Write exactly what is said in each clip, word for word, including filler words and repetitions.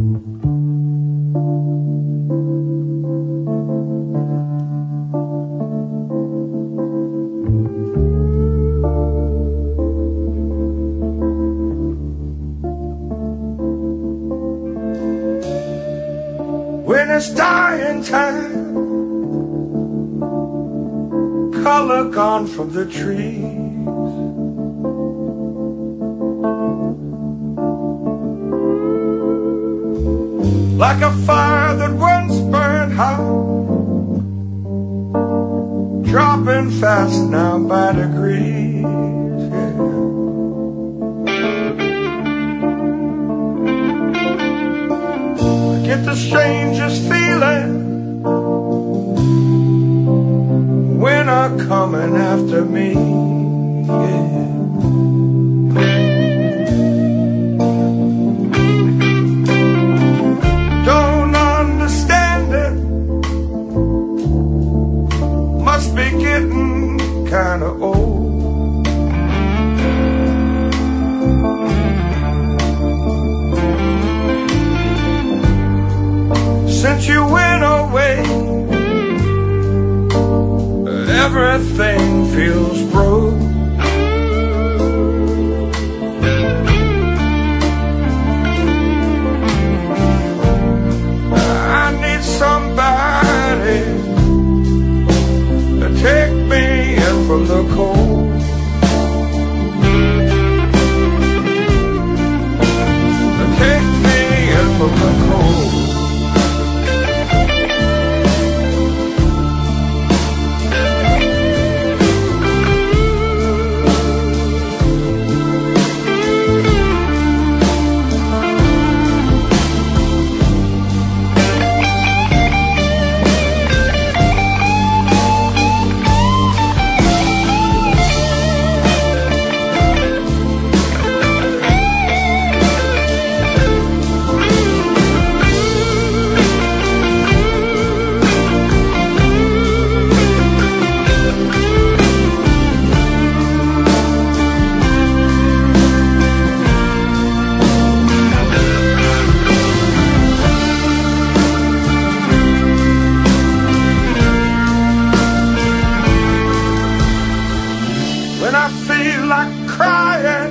When it's dying time, color gone from the trees, like a fire that once burned hot, dropping fast now by degrees. Get the strangest feeling when are coming after me, yeah. Don't understand it, must be getting kinda old. Since you went away, everything feels broke. I need somebody to take me in from the cold. To take me in from the cold. When I feel like crying,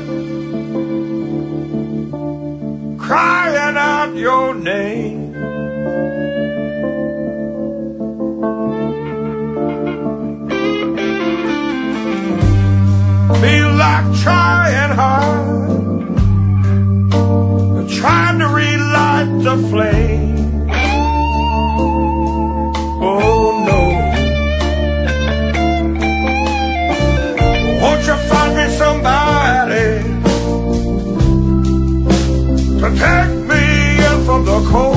crying out your name, feel like trying hard, trying to relight the flame. Oh no, won't you find me somebody to take me in from the cold?